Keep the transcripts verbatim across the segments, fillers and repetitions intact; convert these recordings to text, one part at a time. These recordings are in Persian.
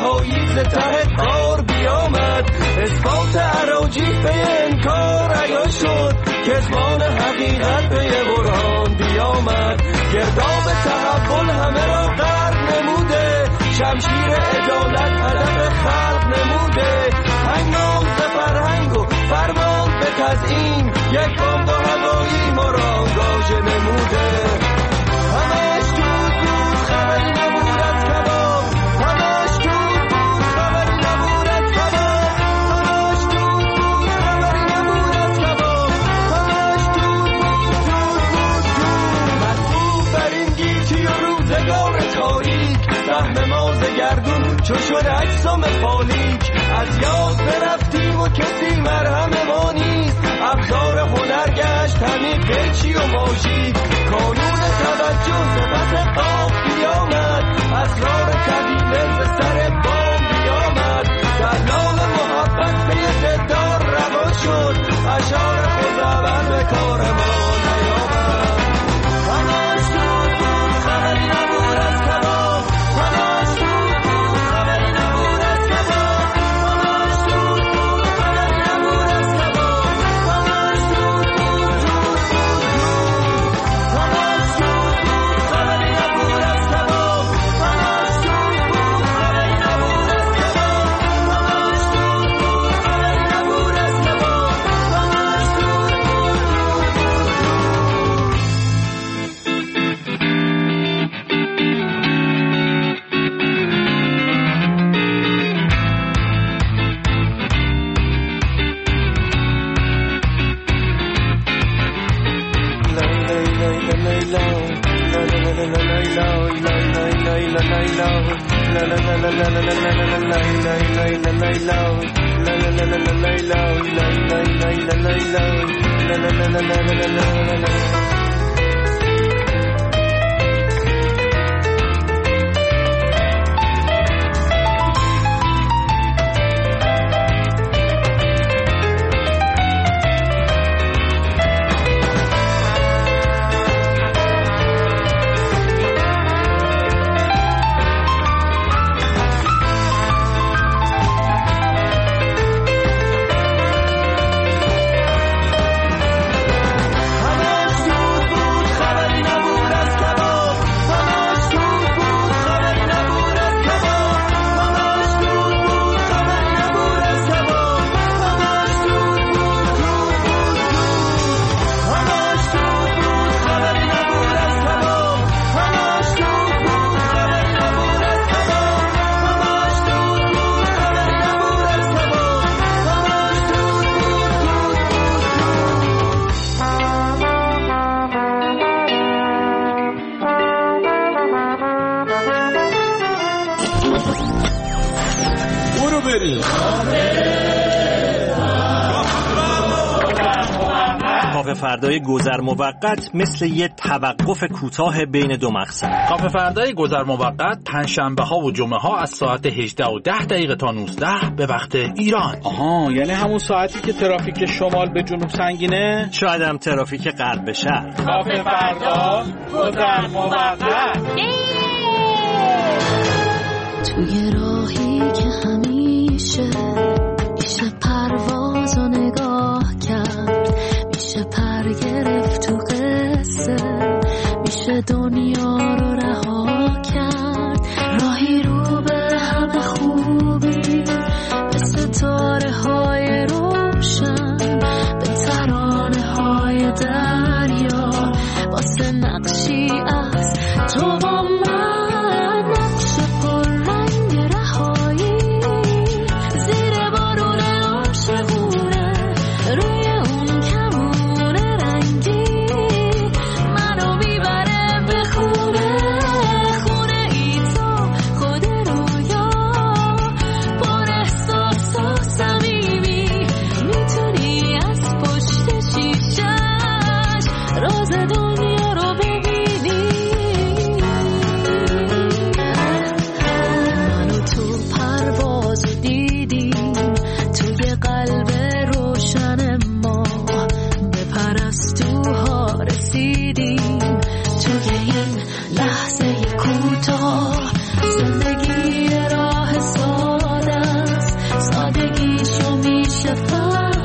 رهایی ز ته غار بیامد. اثبات اراجیح به انکار عیان شد، کذبان حقیقت به برهان بیامد. گرداب تحول همه را غرق نموده، شمشیر عدالت هدف خلق نموده. هنگام ز فرهنگ و فرمان به تزیین، یک بمب هوایی ما را آنگاژه نموده. همش دود بود خبری نبود از کباب، همش دود بود خبری نبود از کباب، همش دود بود خبری نبود از کباب، همش دود بود دود بود دود. مطبوع بر این گیتی و روزگار تاریک، سهم ما ز گردون چو شد اجسام فالیک. از یاد برفتیم و کسی مرهم ما نیست، ابزار هنر گشت همین قیچی و ماژیک. کانون توجه ز پس قاف بیامد، اسرار طویله ز سر بام بیامد. دلال محبت پی دلدار روان شد، اشعار خزعبل به کار ما نیامد. همش دود بود خبری نبود از کباب، همش دود بود خبری نبود از کباب، همش دود بود خبری نبود از کباب، همش دود بود دود بود دود، همش دود بود خبری نبود از کباب، همش دود بود خبری نبود از کباب، همش دود بود خبری نبود از کباب، همش دود بود کافه فردای گذر موقت مثل یه توقف کوتاه بین دو مقصد. کافه فردای گذر موقت پنجشنبه ها و جمعه ها از ساعت هجده و ده دقیقه تا نوزده به وقت ایران. آها، یعنی همون ساعتی که ترافیک شمال به جنوب سنگینه، شاید هم ترافیک غرب به شرق. کافه فردا گذر موقت. توی راهی که همیشه میشه پرواز و نگاه کرد، میشه پر گرفت تو قصه، میشه دنیا رو رها کرد. راهی رو به همه خوبی، به ستاره های روشن، به ترانه های دریا، واسه نقشی از تو با من، نقش پر رنگ رهایی، زیر بارون عاشقونه، روی اون کمون رنگی، منو میبره به خونه.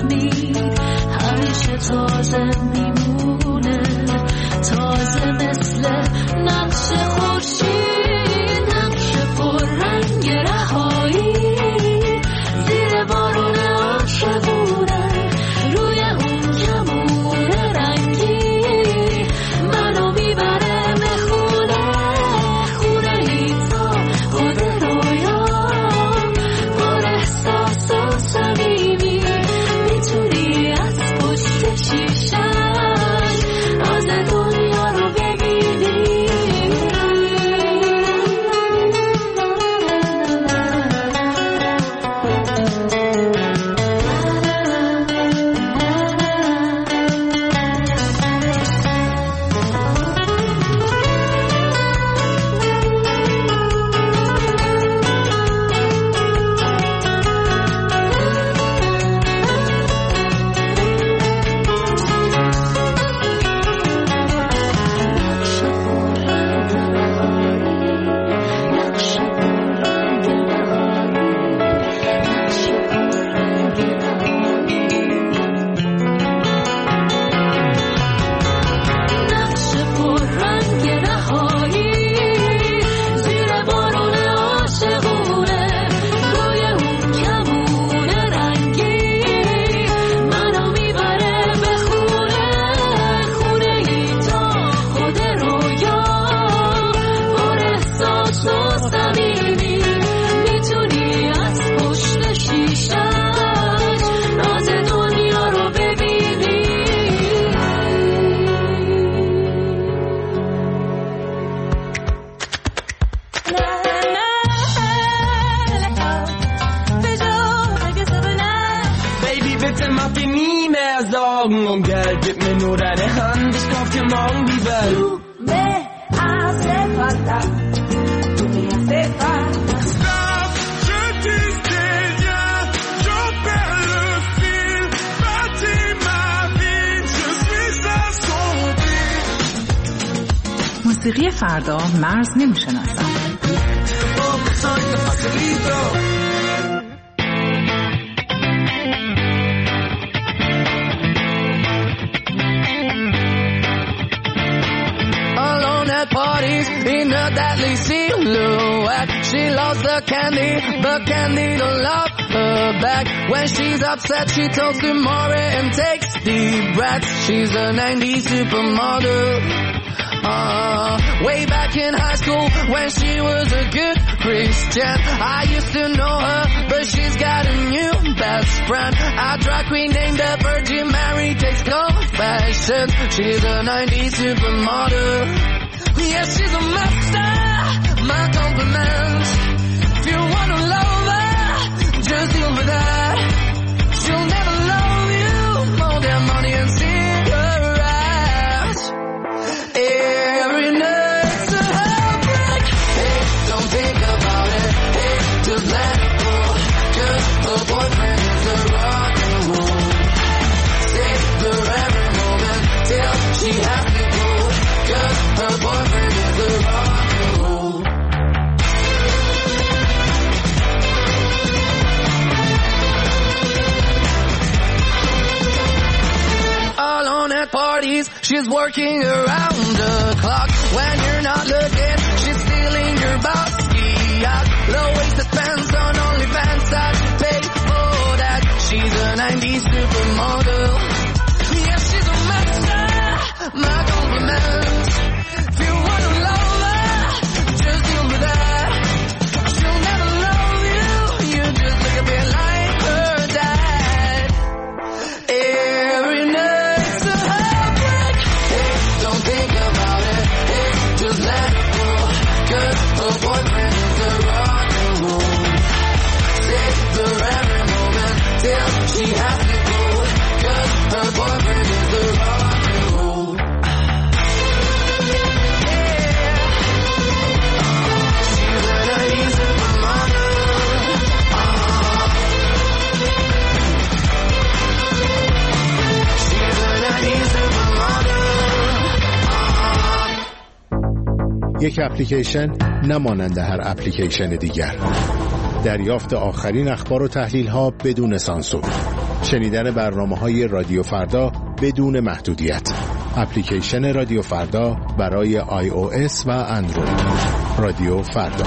امید همیشه تازه میمونه، تازه مثل نقش خورشید، نقش پر رنگ رهایی زیر بارون عاشقونه، روی اون کمون رنگی منو میبره به خونه، خونه ای تا خود رویا، پر احساس و صمیمی، میتونی از پشت شیشش راز دنیا رو ببینی. Augen und Geld, gib mir nur deine Hand, ich kauf dir morgen die Welt. Tu me hace falta, tu me hace falta. Stop, je disais rien, j'en perds le fil, bâtis ma vie, je suis assombri. موسیقی فردا مرز نمیشناسم. Parties in a deadly silhouette. She loves the candy, but candy don't love her back. When she's upset, she talks to Maury and takes deep breaths. She's a nineties supermodel. Uh, way back in high school when she was a good Christian, I used to know her, but she's got a new best friend, a drag queen named the Virgin Mary, takes confessions. She's a nineties supermodel. Yeah, she's a master, my compliments. If you wanna love her, just deal with that. She'll never love you more than money and cigarettes. Every night's a heartbreak. Hey, don't think about it. Hey, just let it go. Cause her boyfriend is a rock and roll. Save her every moment till she has to go. Cause her boyfriend is a rock and roll. Alone at parties, she's working around the clock. When you're not looking, she's stealing your bossy yacht. Low-waisted pants on OnlyFans, that you pay for that. She's a nineties supermodel. Yeah, she's a master, my compliments. If you wanna love her, just deal with that. She'll never love you, you just look a bit like her dad. Every night's a heartbreak. Hey, don't think about it. Hey, just let it go. Cause her boyfriend is a rock and roll. Save her every moment till she has to go. Cause her boyfriend is a rock and roll. یک اپلیکیشن نمانند هر اپلیکیشن دیگر. دریافت آخرین اخبار و تحلیل ها بدون سانسور. شنیدن برنامه‌های رادیو فردا بدون محدودیت. اپلیکیشن رادیو فردا برای آی او اس و اندروید. رادیو فردا.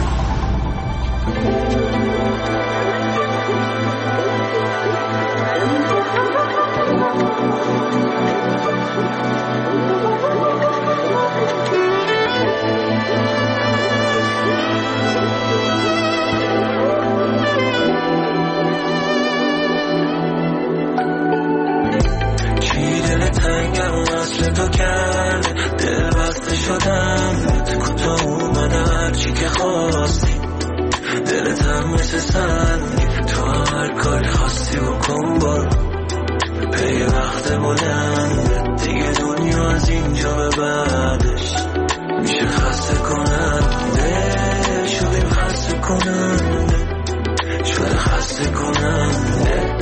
تو کرد دل بسته شدم تو کوتاه اومد هرچی که خواستی دلت هم مثل سنگ تو هر کاری خواستی بکن برو پی وقت بلند دیگه دنیا از اینجا به بعدش میشه خسته کننده شدیم خسته کننده شده خسته کننده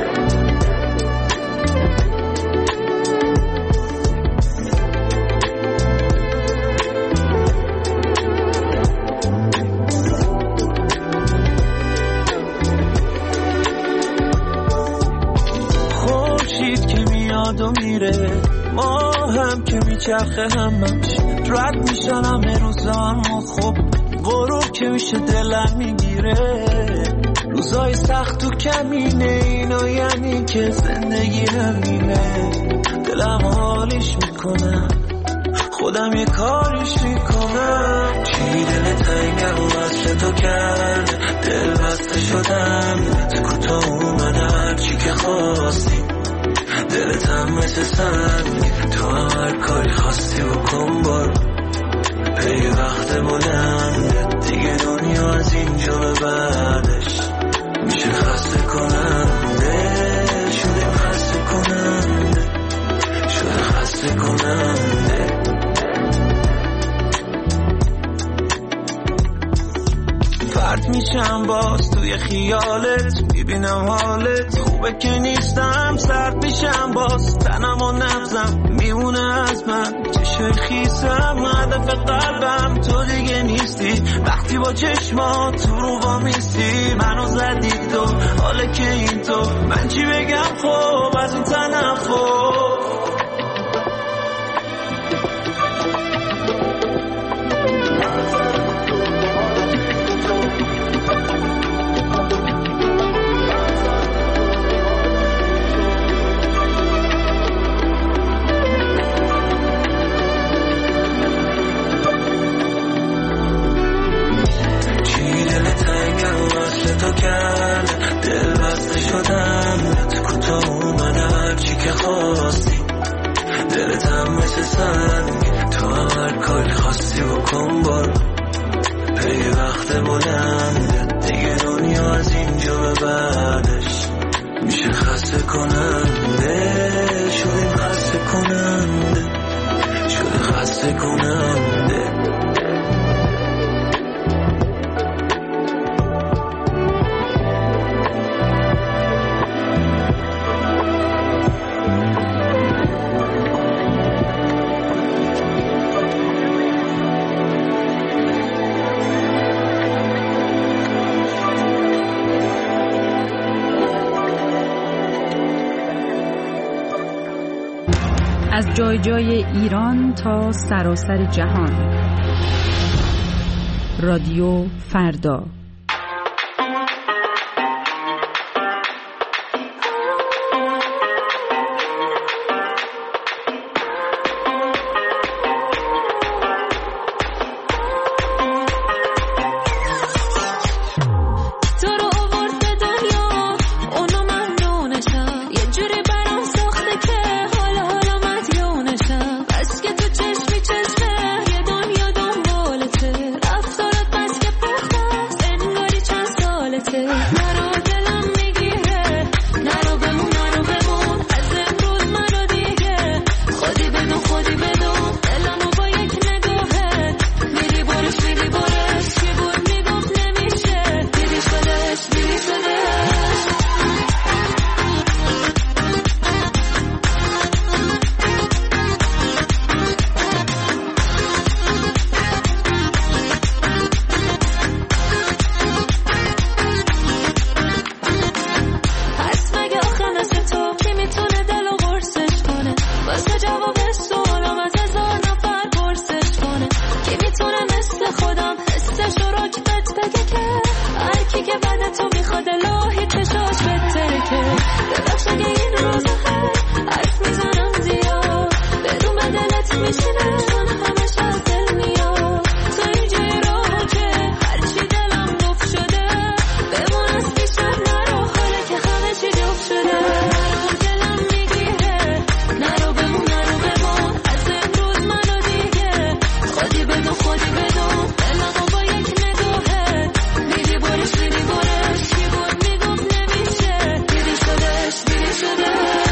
و میره ما هم که میچرخه همش رد میشن همه روزان خب غروب که میشه دلم میگیره روزای سخت و کمینه اینو یعنی که زندگی همینه دلم حالیش میکنم خودم یه کاریش میکنم چی دل تنگم وصل تو کرد دل بسته شدم تو کوتاه اومد هرچی که خواستی دلت هم مثل سنگ تو هر کاری خواستی بکن برو پی وقت بلند دیگه دنیا از اینجا به بعدش میشه خسته کننده شدیم خسته کننده شده خسته کننده فرد میشم باز توی خیالت میبینم حالت خوبه که نیستم سرد میشم باز تنم و نبزم میمونه از من چشای خیسم هدف قلبم تو دیگه نیستی وقتی با چشمات تو رو وامیستی منو زدی تو حاله که این تو من چی بگم خب از این تنفر تو کرد دل بسته شدم تو کوتاه اومد هرچی که خواستی دلت هم مثل سنگ تو هر کاری خواستی بکن برو پی وقت بلند دیگه دنیا از اینجا به بعدش میشه خسته کننده شدیم خسته کننده شده خسته کننده از جای جای ایران تا سراسر جهان رادیو فردا چشمی چشمه یه دنیا دنبالته رفتارت بس که تا جواب سوالم از هزار نفر پرسش کنه. کی میتونه مثل خودم حسش رو رکبت بگه که هر کی که بعد تو میخواد الهی چشاش بهتره که ببخش اگه این روزه حرف میزنم زیاد بدون به دلت میشینه چون همش از دل میاد. تو اینجای راهو که هرچی دلم گفت شده بمون از پیشم نرو حالا که همه چی جفت شده. نرو دلم میگیره نرو بمون نرو بمون از امروز منو دیگه خودی بدون خودی بدون دلمو با یک نگاهه دیدی برش دیدی برش کی بود میگفت نمیشه دیدی شدش دیدی شدش.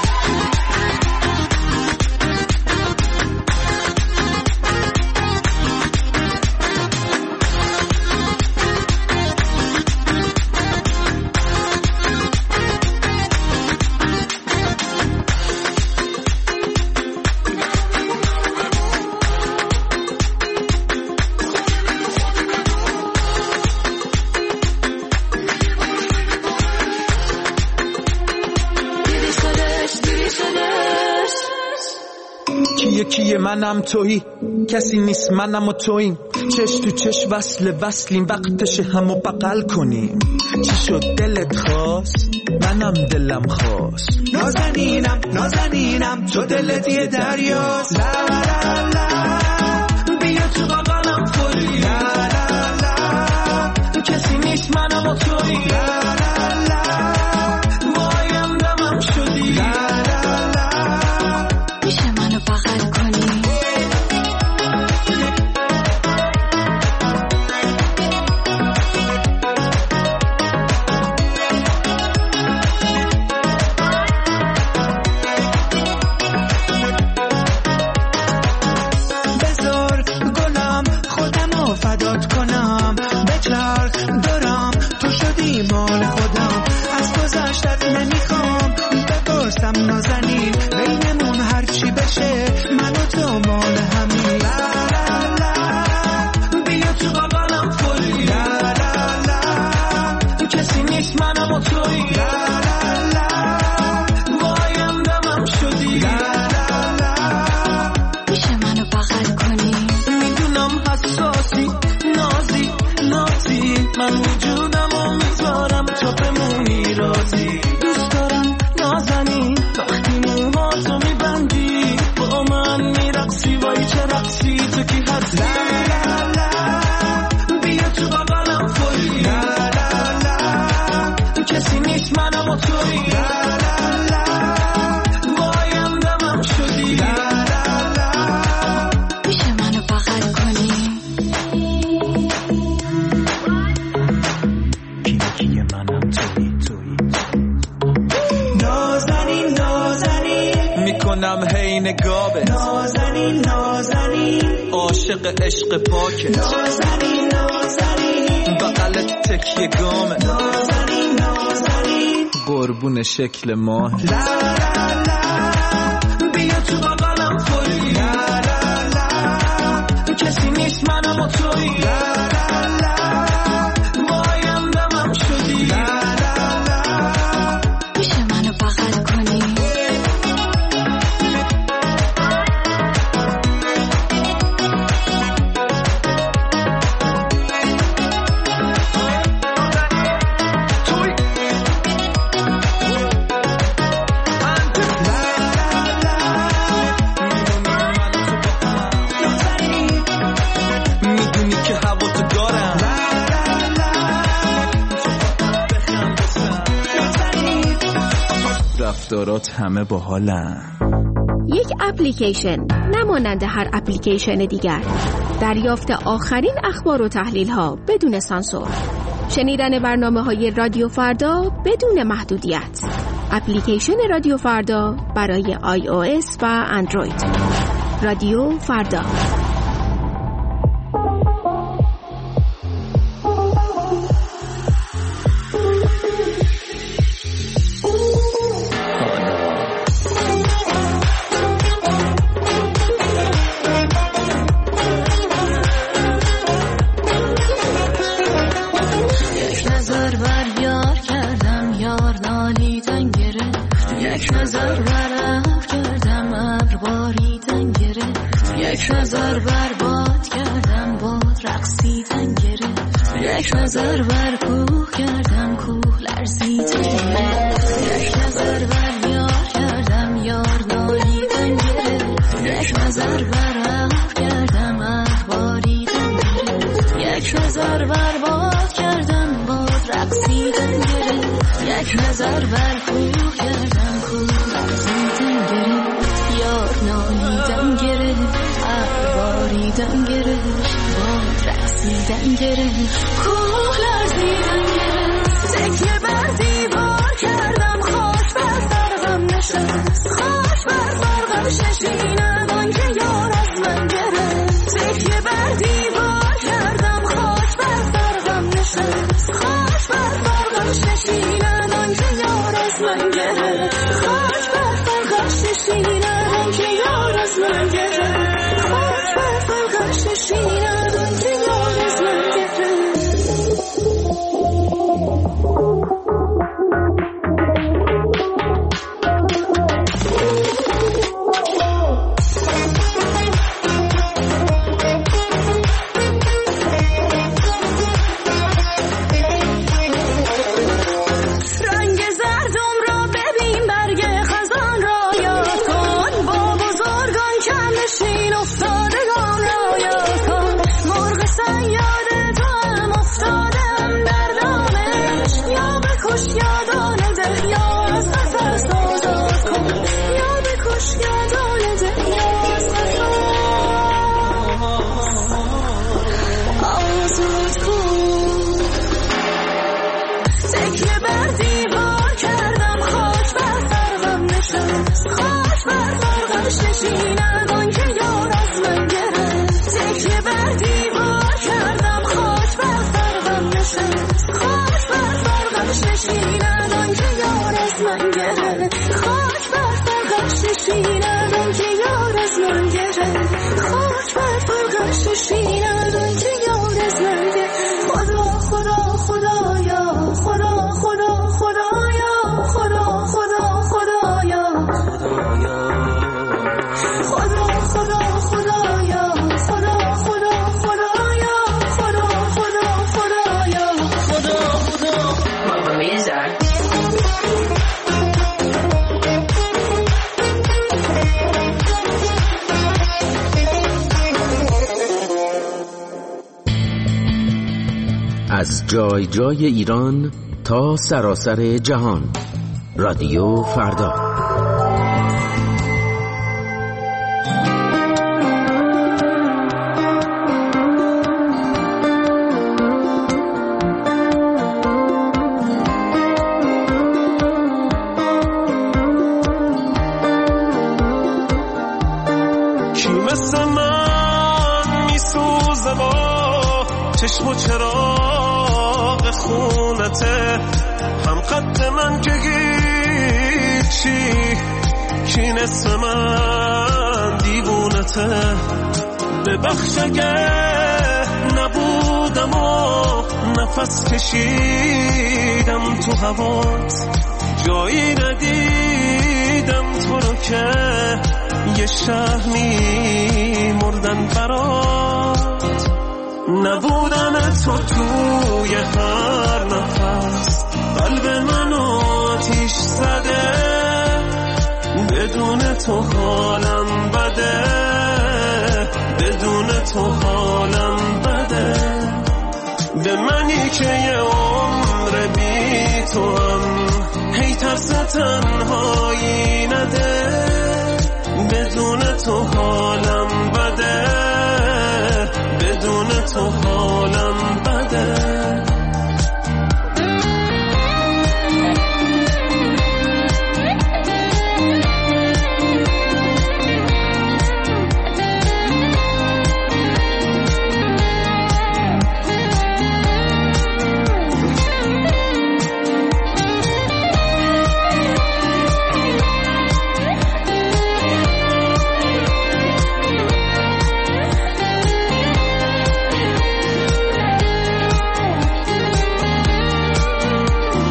کیه کیه منم تویی کسی نیست منم و توییم چش تو چش وصل وصلیم وقتش همو بغل کنیم. چی شد دلت خواست منم دلم خواست نازنینم نازنینم تو دلت یه دریاست. لا لا لا بیا تو بغلم فوری لا لا لا کسی نیست منم و تویی لا لا لا وایم دمم شدی لا لا لا میشه منو بغل کنی. بذار گلم خودمو فدات کنم بچرخ دارم تو شدی مال خودم از گذشتت نمیخوام بپرسم نازنین بینمون هرچی بشه من و تو مال همین. لا لا لا بیا تو بغلم فوری لا لا لا کسی نیست منم و تویی لا لا لا وایم دمم شدی لا لا لا میشه منو بغل کنی. میدونم حساسی نازی نازی من وجودم و میذارم تو بمونی راضی. دوست دارم نازنی وقتی موهاتو میبندی با من میرقصی وای چه رقصی تو کی هستی. لا لا لا بیا تو بغلم فوری لا لا لا کسی نیست منم و تویی لا لا لا وایم دمم شدی لا لا لا میشه منو بغل کنی. کیه کیه منم تویی تویی نازنین نازنین میکنم هی نگابت نازنین نازنین عاشق عشق پاکت نازنین نازنین بغلت تکیه گامت نازنین نازنین قربون شکل ماه. لا لا لا بیا تو بغلم فوری لا لا لا کسی نیست منم و تویی لا لا لا وایم دمم شدی لا لا لا میشه منو بغل کنی. میدونی که هوا تو دارم رفتارات همه باحالن. یک اپلیکیشن نمانند هر اپلیکیشن دیگر. دریافت آخرین اخبار و تحلیل ها بدون سانسور. شنیدن برنامه های رادیو فردا بدون محدودیت. اپلیکیشن رادیو فردا برای آی او اس و اندروید. رادیو فردا. یک نظر برم کردم ابر اخباریدن گرفت، یک نظر برباد کردم باد رقصیدن گرفت، یک نظر بر کوه کردم کوه لرزیدن گرفت، یک نظر بر یار کردم یار نالیدن گرفت، یک نظر بر اخ کردم اخباریدن گرفت، یک نظر بر باد کردم باد رقصیدن گرفت، یک نظر بر کوه کردم کوه لرزیدن گرفت، یار نالیدن گرفت اخباریدن گرفت باد رقصیدن گرفت کوه لرزیدن گرفت، تکیه بر دیوار کردم خاک بر فرقم نشست، خاک بر فرقم ششیند آنکه یار از من گرفت، تکیه بر دیوار کردم خاک بر فرقم نشست، خاک بر فرقم ششیند آنکه یار از من گرفت، خاک بر فرقم ششیند آنکه یار از من گرفت، خاک بر فرقم ششیند آنکه یار از من گرفت. از جای جای ایران تا سراسر جهان، رادیو فردا. کی مثل من میسوزه با چشم و چراغ خونته، هم قد من که هیچی، کی نصف من دیوونته، ببخش اگه نبودم و نفس کشیدم تو هوات، جایی ندیدم تو رو که یه شهر میمردن برات، نبودن تو توی هر نفس قلب منو آتیش زده، بدون تو حالم بده، بدون تو حالم بده، به منی که یه عمر بی تو هم هی ترس تنهایی نده، بدون تو حالم بده، بدون تو حالم بده.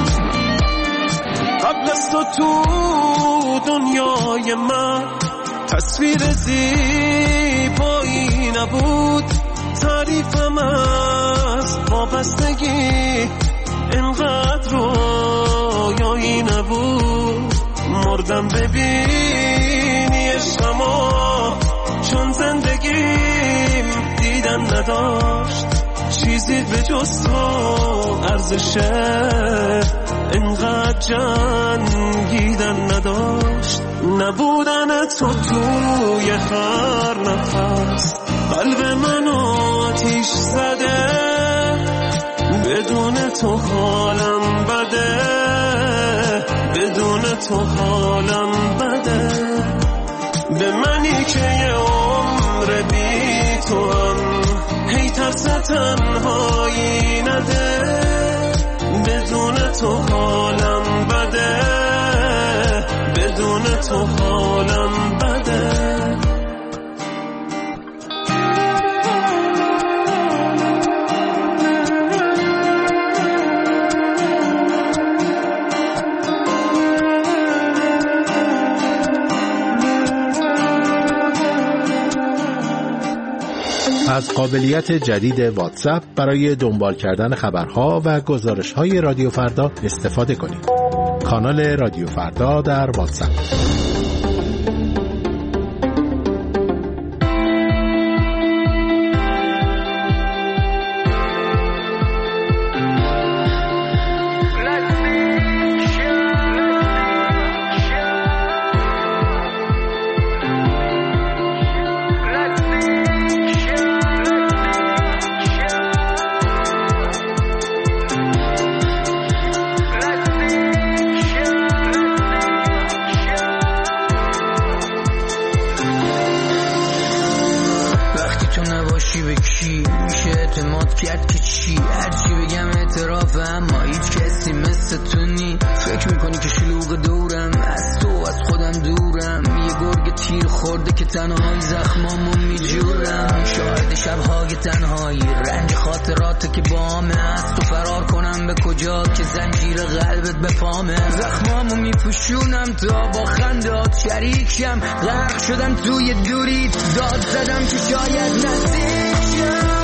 تو دنیای من تصویر زیبایی نبود، تعریفم از وابستگی اینقدر رویایی نبود. مردم ببینی عشقمو، چون زندگیم دیدن نداشت، چیزی به جز تو ارزشه اینقدر جنگیدن نداشت. نبودن تو توی هر نفس قلب منو آتیش زده، بدون تو حالم بده، بدون تو حالم بده. به منی که یه عمر بی تو هم هی ترس تنهایی نده، بدون تو حالم بده، بدون تو حالم بده. از قابلیت جدید واتساپ برای دنبال کردن خبرها و گزارش‌های رادیو فردا استفاده کنید. کانال رادیو فردا در واتساپ. تنهایی زخمامو میجورم، شاهد شبهای تنهایی، رنج خاطرات که بامه. از تو فرار کنم به کجا که زنجیر قلبت به پامه. زخمامو میپوشونم تا با خندات شریکم، غرق شدم توی دوری، داد زدم که شاید نزدیک شم.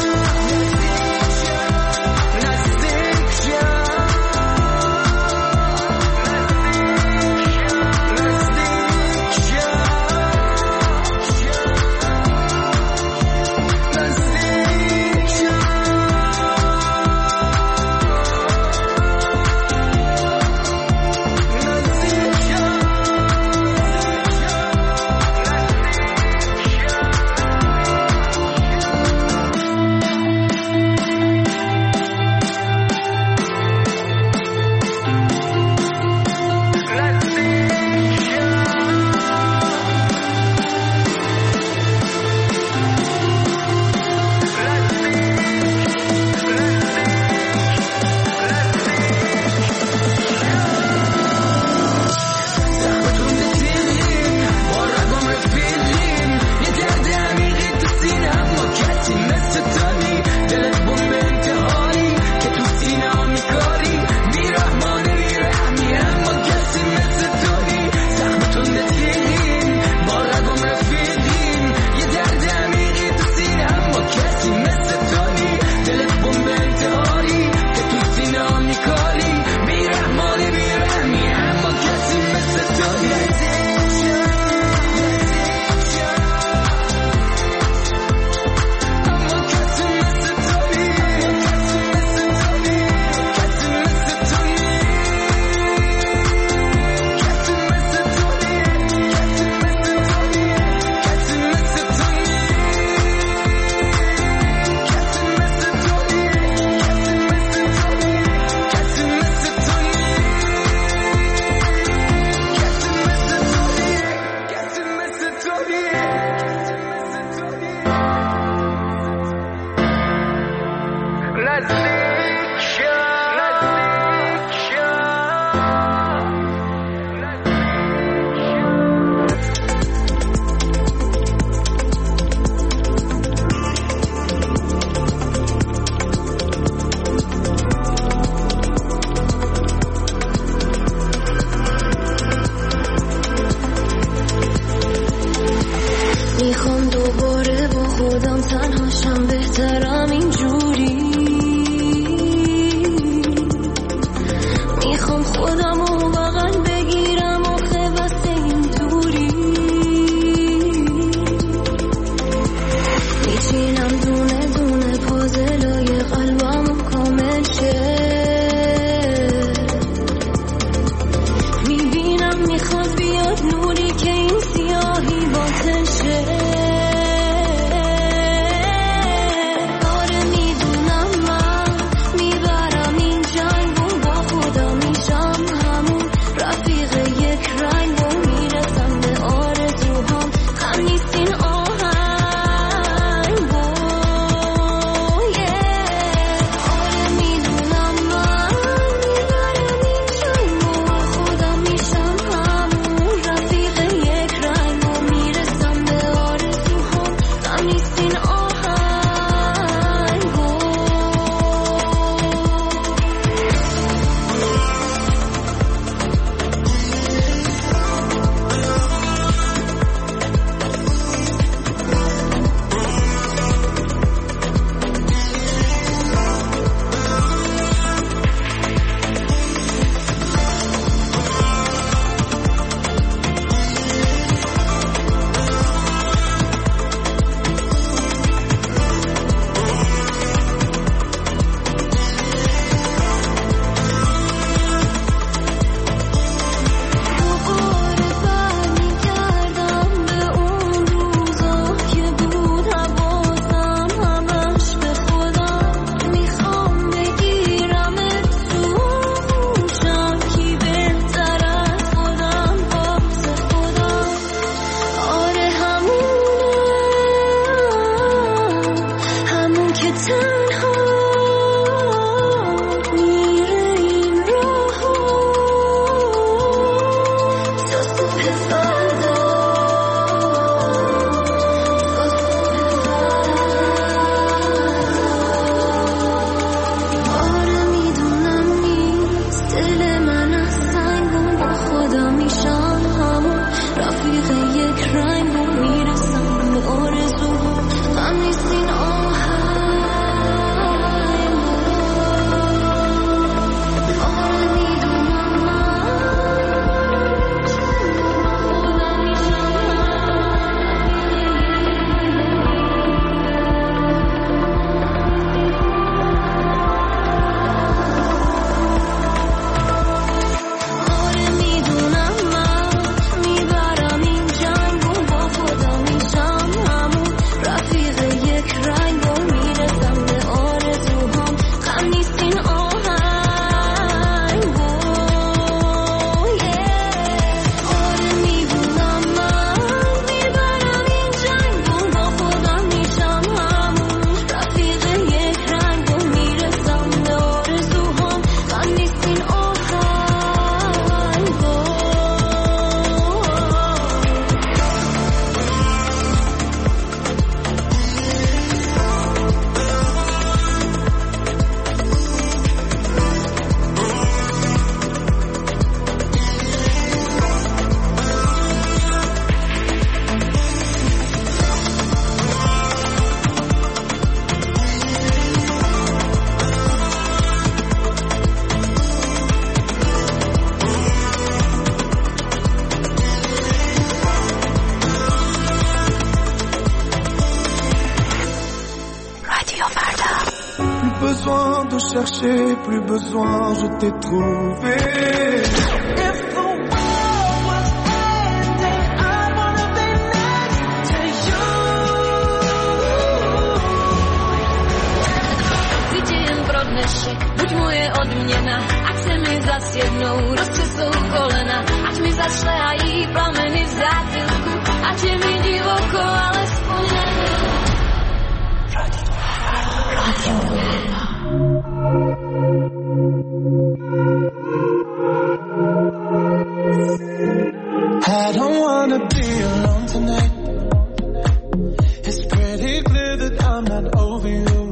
یک رنگ و میرسم به آرزو غم نیست این chercher, plus besoin, je t'ai trouvé. If the world was ending, I wanna be next to you. Widziałem pro dnešek, buď moje odměna, ať se mi zas jednou rozčesou kolena, ať mi zašlehají plameny v zátylku, ať je mi divoko, alespoň Radio I don't wanna be alone tonight. It's pretty clear that I'm not over you.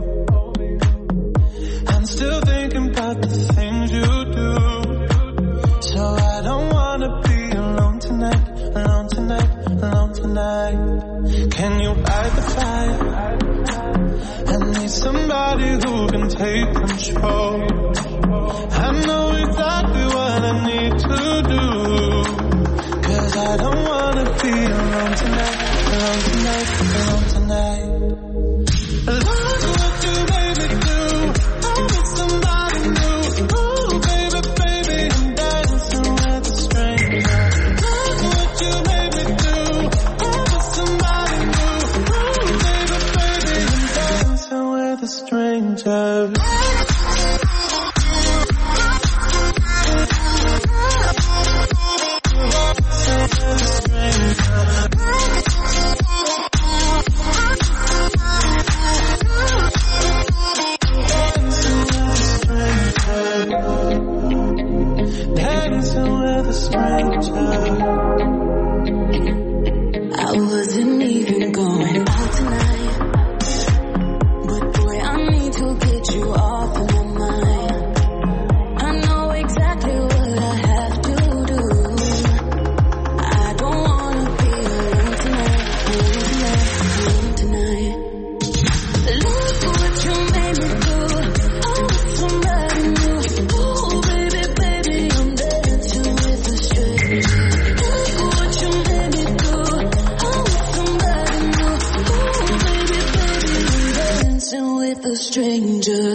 I'm still thinking about the things you do. So I don't wanna be alone tonight, alone tonight, alone tonight. Can you light the fire? I need somebody who can take control. I know exactly what I need to do. Cause I don't wanna be alone tonight, alone tonight, alone tonight. Look what you made me do. I need somebody new. Ooh, baby, baby, I'm dancing with a stranger. Look what you made me do. I need somebody new. Ooh, baby, baby, I'm dancing with a stranger. I wasn't even going out tonight, but boy, I need to get you off of my mind. I know exactly what I have to do. I don't wanna be alone tonight, alone tonight, alone tonight. Look what you made me do. I want somebody new. Oh baby, baby, I'm dancing with a stranger. Look what you made me do. I want somebody new. Oh baby, baby, I'm dancing with a stranger.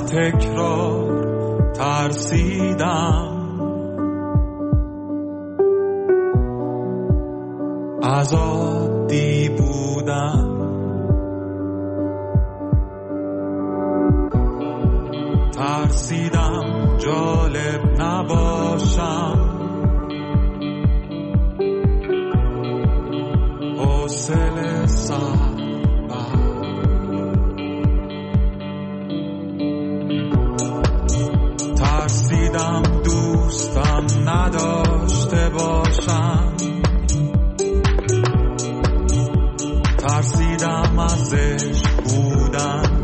تکرار ترسیدم از عادی بودن، ترسیدم جالب نباشم، حوصله سر ترسیدم دوستم نداشته باشم، ترسیدم ازش بودن،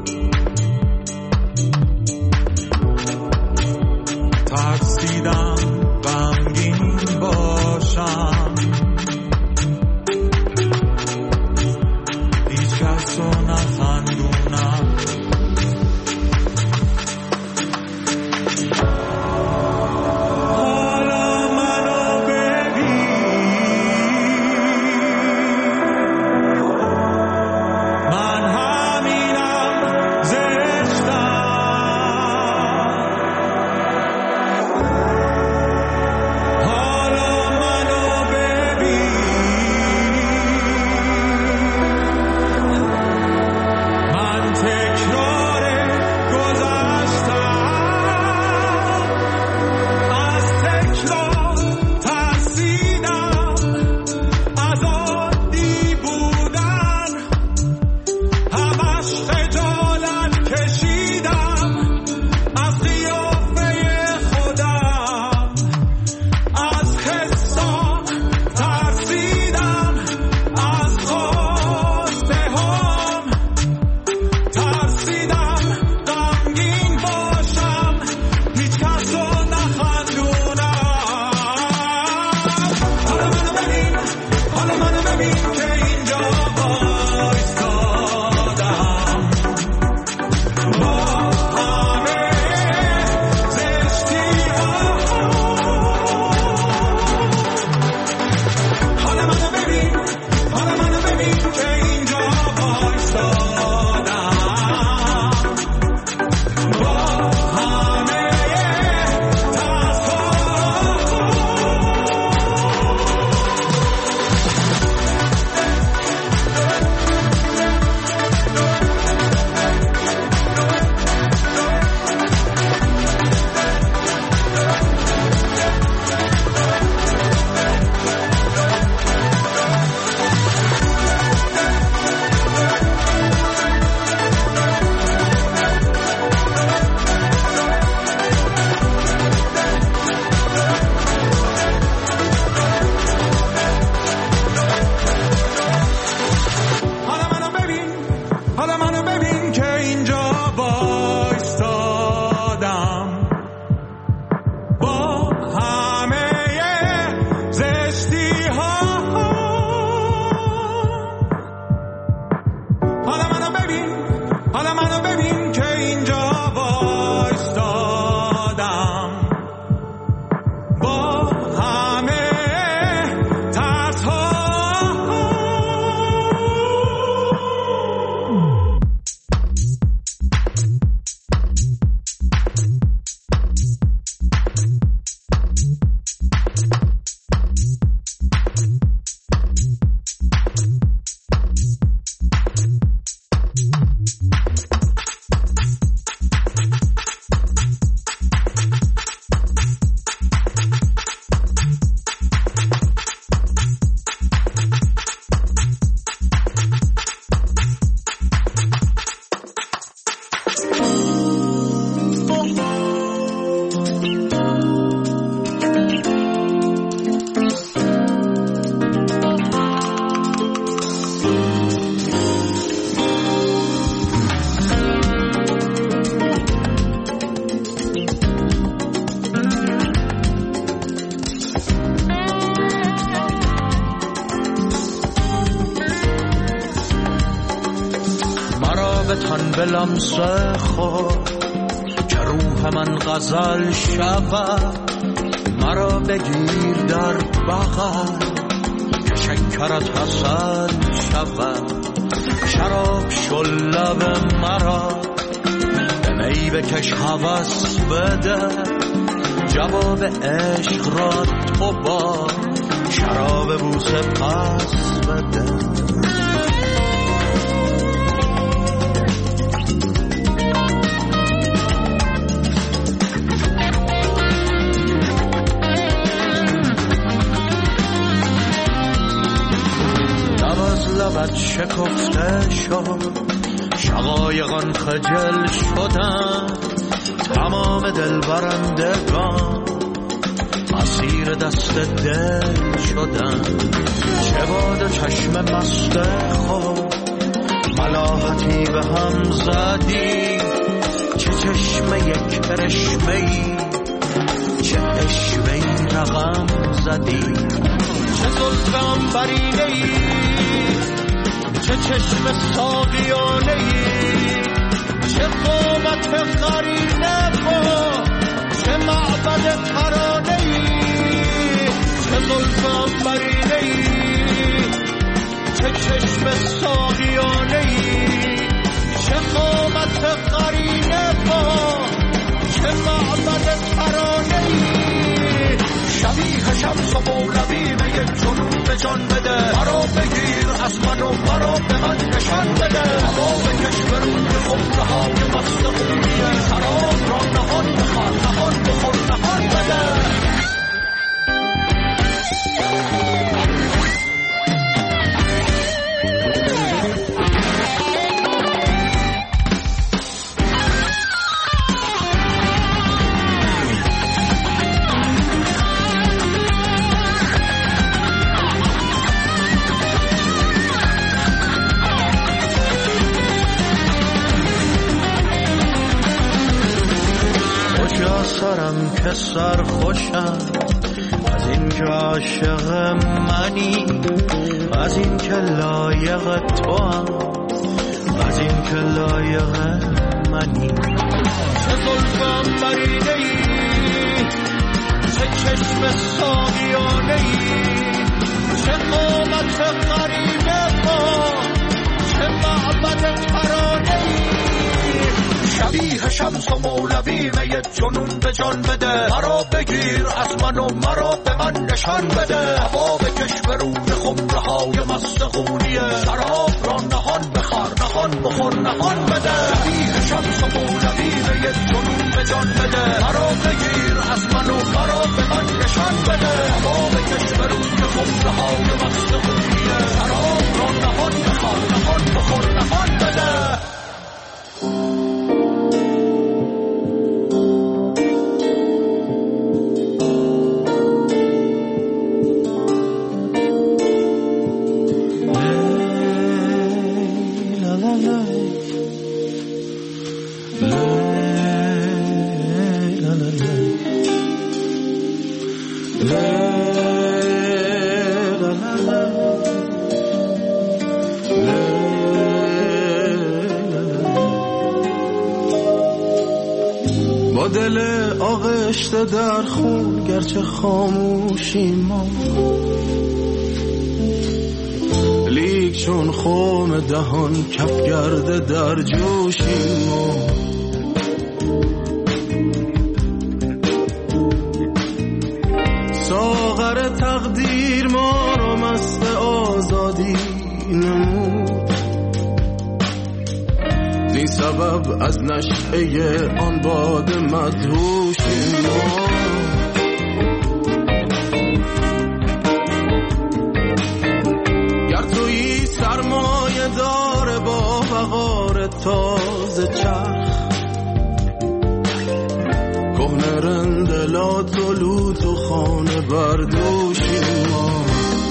ترسیدم غمگین باشم، هیچ کس رو نخندونم. بتان به لمس خود که روح من غزل شود، مرا بگیر در بغل که شکرت حسن شود، شراب شل لب مرا به ای بکش هوس بده، جواب عشق را تو با شراب بوسه پس بده. لبت شکفته شد، شقایقان خجل شدن، تمام دل برندگان اسیر دست دل شدن. چه باد چشم مست خود ملاحتی به هم زدی، چه چشم یک کرشمه‌ای، چه اشوه‌ای رقم زدی. چه زلفم برینه‌ای، چه چشم ساقیانه‌ای، چه قامت قرینه با، چه معبد ترانه‌ای. چه زلفم برینه‌ای، چه چشم ساقیانه‌ای، چه قامت قرینه با، چه معبد ترانه‌ای. شبیه شمس و مولوی به یک جنون به جان بده، مرا بگیر از من و مرا به من نشان بده. هوا بکش به روی خمره های مست خونیه، شراب را نهان بخوار نهان بخور نهان بده. سرم که سر خوشم از این که عاشق منی، از این که لایق تو هم، از این که لایق منی. چه زلفم برینه‌ای، چه چشم ساقیانه‌ای، چه قامت قرینه با، چه معبد ترانه‌ای. شبیه شمس و مولوی به جنون به جان بده، مرا بگیر از من و مرا به من نشان بده. هوا بکش به روی خمره های مست خونیه، شراب را نهان بخور نهان بخور نهان بده. شبیه شمس و مولوی به جنون به جان بده، مرا بگیر از من و مرا به من نشان بده. هوا بکش به روی خمره های مست خونیه، شراب را نهان بخور نهان بخور نهان بده. با دل آغشته در خون گرچه خاموشی ما، لیک چون خم دهان کف گرده در جوشی ما. ساغر تقدیر ما رو مست آزادی نمود، بی سبب از نشعه آن باد مدهوشی ما. گر تویی سرمایه دار با وقار تازه چرخ، کهنه رندلات و لوت و خانه بردوشی ما.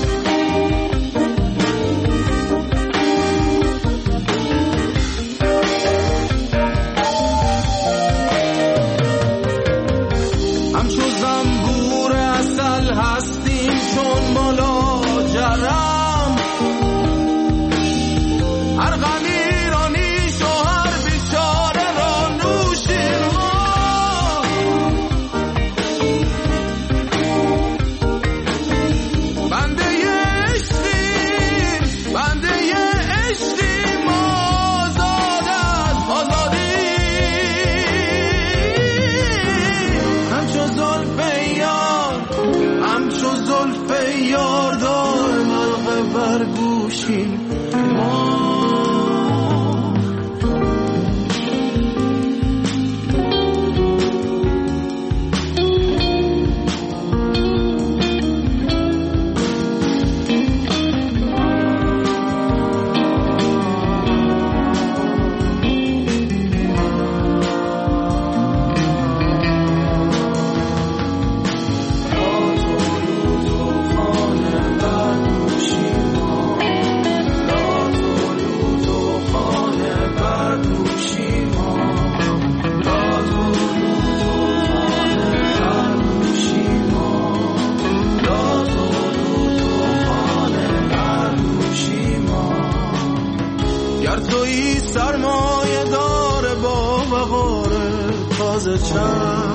هستیم چون ملاجرم، هر غمی را نیش و هر بیچاره را نوشیم ما. دوشیم ما. تویی سرمایه داره با وقاره تازه چند